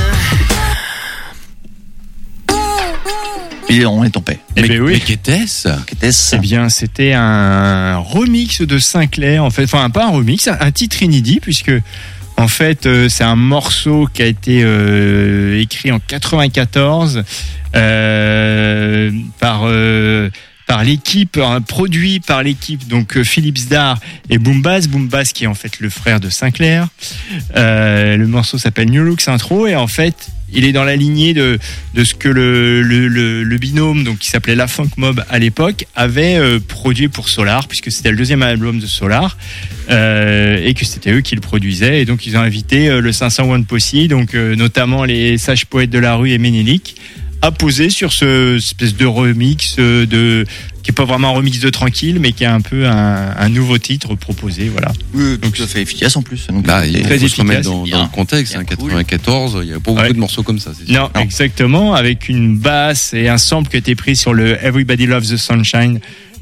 Speaker 4: Et on est en paix.
Speaker 2: Eh
Speaker 3: mais
Speaker 2: ben oui.
Speaker 3: mais qu'était-ce
Speaker 4: Qu'était-ce?
Speaker 2: Eh bien, c'était un remix de Sinclair, en fait. Enfin, pas un remix, un titre inédit, puisque, en fait, euh, c'est un morceau qui a été euh, écrit en quatre-vingt-quatorze euh, par euh, par l'équipe, hein, produit par l'équipe, donc euh, Philippe Zdar et Boom Bass. Boom Bass qui est en fait le frère de Sinclair. Euh, le morceau s'appelle New Looks Intro et en fait, il est dans la lignée de, de ce que le, le, le, le binôme, donc qui s'appelait La Funk Mob à l'époque, avait euh, produit pour Solar, puisque c'était le deuxième album de Solar, euh, et que c'était eux qui le produisaient. Et donc ils ont invité euh, le cinq cent un Posse, donc euh, notamment les sages poètes de la rue et Ménélique, à poser sur ce espèce de remix euh, de qui est pas vraiment un remix de Tranquille, mais qui est un peu un, un nouveau titre proposé, voilà.
Speaker 4: Oui, donc ça fait efficace en plus. Donc,
Speaker 3: Bah, il faut
Speaker 2: très
Speaker 3: se
Speaker 2: efficace,
Speaker 3: remettre dans,
Speaker 4: bien.
Speaker 3: dans le contexte.
Speaker 4: Bien
Speaker 3: Hein,
Speaker 4: cool.
Speaker 3: quatre-vingt-quatorze, il y a pas beaucoup
Speaker 2: Ouais.
Speaker 3: de morceaux comme ça. C'est sûr.
Speaker 2: Non, exactement, avec une basse et un sample qui a été pris sur le Everybody Loves the Sunshine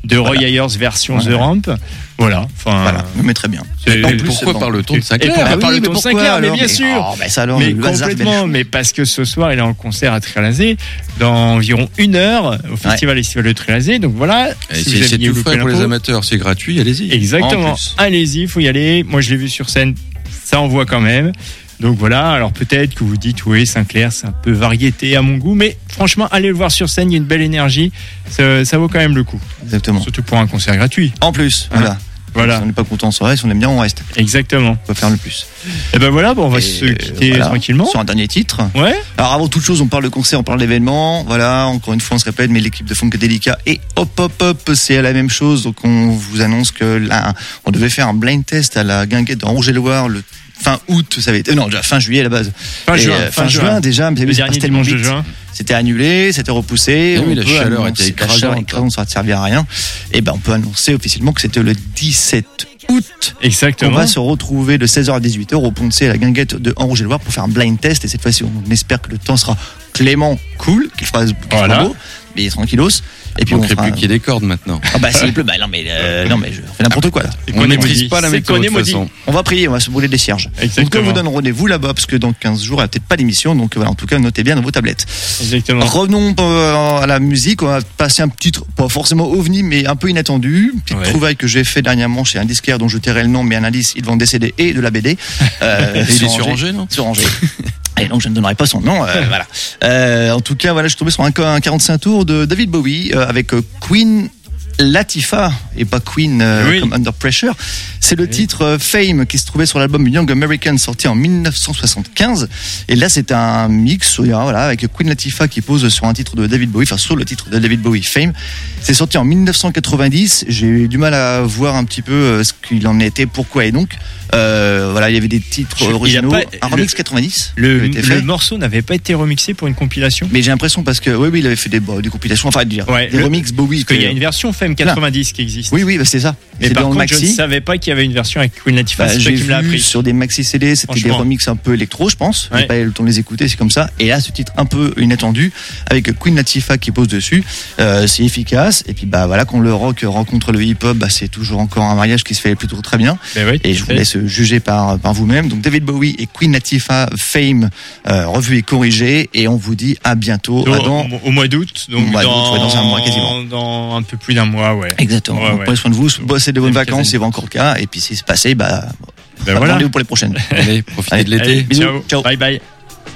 Speaker 2: de Roy
Speaker 4: Voilà.
Speaker 2: Ayers version
Speaker 4: Voilà.
Speaker 2: The Ramp. Voilà. Enfin,
Speaker 4: Voilà, mais très bien.
Speaker 2: c'est-
Speaker 3: Et
Speaker 4: En plus,
Speaker 3: pourquoi
Speaker 4: bon.
Speaker 3: parle-t-on de
Speaker 2: Et
Speaker 3: Sinclair
Speaker 2: pourquoi
Speaker 4: Ah
Speaker 2: parle
Speaker 4: oui,
Speaker 2: de
Speaker 4: mais
Speaker 2: ton
Speaker 4: pourquoi
Speaker 2: Sinclair, mais
Speaker 4: alors
Speaker 2: bien
Speaker 4: Mais-
Speaker 2: sûr.
Speaker 4: Oh, bah ça alors,
Speaker 2: mais
Speaker 4: le hasard, c'est belle
Speaker 2: complètement,
Speaker 4: chose.
Speaker 2: mais parce que ce soir il est en concert à Trélazé dans environ une heure au festival estival de Trélazé. Donc voilà.
Speaker 3: Et
Speaker 2: si
Speaker 3: c'est
Speaker 2: vous
Speaker 3: c'est
Speaker 2: aviez
Speaker 3: tout
Speaker 2: loupé
Speaker 3: frais pour les
Speaker 2: l'info,
Speaker 3: amateurs, c'est gratuit, allez-y.
Speaker 2: Exactement.
Speaker 4: En plus.
Speaker 2: Allez-y, il faut y aller. Moi, je l'ai vu sur scène. Ça envoie quand même. Donc voilà. Alors peut-être que vous dites, oui, Sinclair, c'est un peu variété à mon goût. Mais franchement, allez le voir sur scène. Il y a une belle énergie. Ça, ça vaut quand même le coup.
Speaker 4: Exactement.
Speaker 2: Surtout pour un concert gratuit.
Speaker 4: En plus,
Speaker 2: Hein.
Speaker 4: voilà.
Speaker 2: Voilà.
Speaker 4: Si on n'est pas content, on reste. Si on aime bien, on reste.
Speaker 2: Exactement.
Speaker 4: On peut faire le plus.
Speaker 2: Et ben voilà, bon, on va
Speaker 4: Et
Speaker 2: se quitter
Speaker 4: voilà,
Speaker 2: tranquillement.
Speaker 4: Sur un dernier titre.
Speaker 2: Ouais.
Speaker 4: Alors avant toute chose, on parle de concert, on parle d'événements. Voilà, encore une fois, on se répète, mais l'équipe de Funkadelica et Hop Hop Hop, c'est la même chose. Donc on vous annonce que là, on devait faire un blind test à la Guinguette de Rouge-et-Loire le fin août, ça avait été, non, déjà fin juillet à la base.
Speaker 2: Fin
Speaker 4: Et,
Speaker 2: juin.
Speaker 4: euh,
Speaker 2: fin
Speaker 4: fin juin déjà, mais
Speaker 2: Le
Speaker 4: ça
Speaker 2: dernier
Speaker 4: passe tellement
Speaker 2: dimanche de
Speaker 4: vite.
Speaker 2: juin.
Speaker 4: C'était annulé, c'était repoussé.
Speaker 3: Eh oui,
Speaker 4: On
Speaker 3: la
Speaker 4: peut
Speaker 3: chaleur
Speaker 4: annoncer-
Speaker 3: était
Speaker 4: La chaleur
Speaker 3: écrasante.
Speaker 4: écrasante, ça ne servir à rien. Et ben, on peut annoncer officiellement que c'était le dix-sept août. On
Speaker 2: Exactement.
Speaker 4: va se retrouver de seize heures à dix-huit heures au pont de C à la Guinguette de Rouge-et-Loire pour faire un blind test. Et cette fois-ci, on espère que le temps sera clément, cool, qu'il fera, qu'il fera
Speaker 2: Voilà.
Speaker 4: beau, mais tranquillos. Et puis
Speaker 3: Il
Speaker 4: on
Speaker 3: manquerait
Speaker 4: fera...
Speaker 3: plus qu'il y ait des cordes maintenant.
Speaker 4: Ah bah s'il pleut, bah non mais, euh, non mais je fais n'importe quoi là.
Speaker 3: On ne maîtrise
Speaker 2: maudit.
Speaker 3: pas la
Speaker 2: C'est
Speaker 3: météo de
Speaker 2: qu'on est
Speaker 3: toute
Speaker 2: maudit.
Speaker 3: façon.
Speaker 4: On va prier, on va se brûler des cierges.
Speaker 2: Exactement.
Speaker 4: Donc on vous donne rendez-vous là-bas parce que dans quinze jours, il n'y a peut-être pas d'émission. Donc voilà, en tout cas, notez bien dans vos tablettes.
Speaker 2: Exactement.
Speaker 4: Revenons euh, à la musique. On va passer un petit, pas forcément ovni, mais un peu inattendu. Une petite
Speaker 2: Ouais.
Speaker 4: trouvaille que j'ai fait dernièrement chez un disquaire dont je tairai le nom, mais un indice, ils vendent des C D et de la B D. Euh,
Speaker 3: Et il est sur Angers, non
Speaker 4: Sur Angers. Et donc je ne donnerai pas son nom. euh, voilà. Euh, en tout cas, voilà, je suis tombé sur un, un quarante-cinq tours de David Bowie euh, avec euh, Queen Latifah et pas Queen euh,
Speaker 2: Oui.
Speaker 4: comme Under Pressure. C'est le titre euh, Fame qui se trouvait sur l'album Young American sorti en dix-neuf cent soixante-quinze. Et là, c'est un mix, voilà, avec Queen Latifah qui pose sur un titre de David Bowie, enfin sur le titre de David Bowie, Fame. C'est sorti en dix-neuf cent quatre-vingt-dix. J'ai eu du mal à voir un petit peu euh, ce qu'il en était, pourquoi et donc. Euh, voilà, il y avait des titres
Speaker 2: Je- il y a
Speaker 4: originaux.
Speaker 2: pas-
Speaker 4: un
Speaker 2: le-
Speaker 4: remix quatre-vingt-dix.
Speaker 2: Le,
Speaker 4: qui a été fait.
Speaker 2: le morceau n'avait pas été remixé pour une compilation.
Speaker 4: Mais j'ai l'impression parce que oui, oui, il avait fait des, bon, des compilations, enfin dire,
Speaker 2: Ouais,
Speaker 4: des
Speaker 2: le-
Speaker 4: remix Bowie.
Speaker 2: Parce qu'il y a
Speaker 4: que-
Speaker 2: une version Femme quatre-vingt-dix qui existe.
Speaker 4: Oui, oui, bah, c'est ça.
Speaker 2: Mais
Speaker 4: C'est
Speaker 2: par
Speaker 4: dans le
Speaker 2: contre, je ne
Speaker 4: maxi.
Speaker 2: savais pas qu'il y avait une version avec Queen Latifah.
Speaker 4: Bah,
Speaker 2: c'est toi
Speaker 4: j'ai
Speaker 2: qui me l'as
Speaker 4: vu
Speaker 2: appris.
Speaker 4: sur des maxi C D, c'était des
Speaker 2: Franchement.
Speaker 4: remixes un peu électro, je pense.
Speaker 2: Ouais.
Speaker 4: J'ai pas eu le temps de les écouter, c'est comme ça. Et là, ce titre un peu inattendu avec Queen Latifah qui pose dessus, euh, c'est efficace. Et puis bah voilà, quand le rock rencontre le hip-hop, bah, c'est toujours encore un mariage qui se fait plutôt très bien.
Speaker 2: Ben ouais, tout
Speaker 4: Et
Speaker 2: à
Speaker 4: je vous
Speaker 2: fait.
Speaker 4: laisse juger par par vous-même. Donc David Bowie et Queen Latifah, Fame, euh, revu et corrigé. Et on vous dit à bientôt.
Speaker 2: Au,
Speaker 4: à dans...
Speaker 2: au- au mois d'août, donc
Speaker 4: Au mois d'août,
Speaker 2: dans,
Speaker 4: ouais, dans un mois quasiment.
Speaker 2: Dans un peu plus d'un mois, ouais.
Speaker 4: Exactement.
Speaker 2: Ouais,
Speaker 4: Donc,
Speaker 2: ouais.
Speaker 4: prenez soin de vous, bossez de bonnes
Speaker 2: Une
Speaker 4: vacances,
Speaker 2: quinzaine.
Speaker 4: c'est encore le cas. Et puis si c'est passé, bah,
Speaker 2: Ben voilà.
Speaker 4: rendez-vous pour les prochaines.
Speaker 3: Allez, profitez
Speaker 4: Allez,
Speaker 3: de l'été.
Speaker 2: Allez,
Speaker 4: Bisous.
Speaker 2: ciao.
Speaker 4: Ciao.
Speaker 2: Bye bye.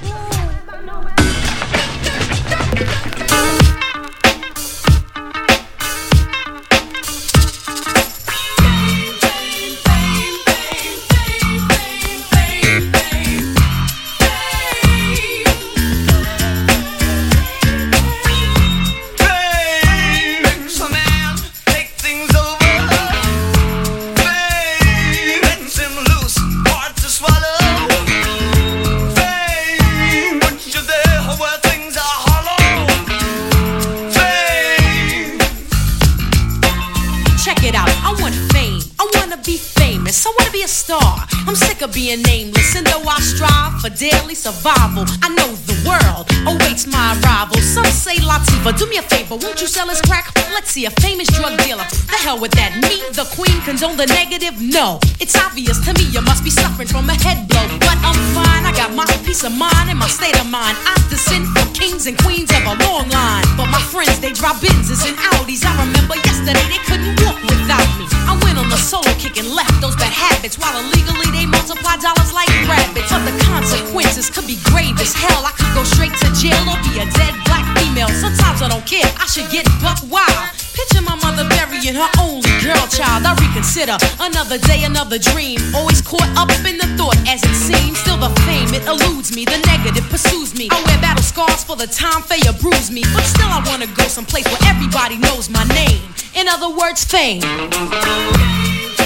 Speaker 6: Fame makes a man take things over. Fame lets him loose, hard to swallow. Fame puts you there where things are hollow. Fame.
Speaker 1: Check it out, I want fame, I wanna be famous, I wanna be a star. I'm sick of being nameless, and though I strive for daily survival, I know the world awaits my arrival. Some say Latifah, do me a favor, won't you sell us crack? Let's see a famous drug dealer. The hell with that, me, the queen, condone the negative? No, it's obvious to me you must be suffering from a head blow. But I'm fine, I got my peace of mind and my state of mind. I descend from kings and queens of a long line. But my friends, they drive Benzes and Audis. I remember yesterday they couldn't walk without me. I went on the solo kick and left those bad habits, while illegally they multiply dollars like rabbits. But the consequences could be grave as hell. I could go straight to jail or be a dead black female. Sometimes I don't care, I should get buck wild. Picture my mother burying her only girl child. I reconsider another day, another dream. Always caught up in the thought as it seems. Still the fame, it eludes me. The negative pursues me. I wear battle scars for the time Faya bruised me. But still I wanna go someplace where everybody knows my name. In other words, fame.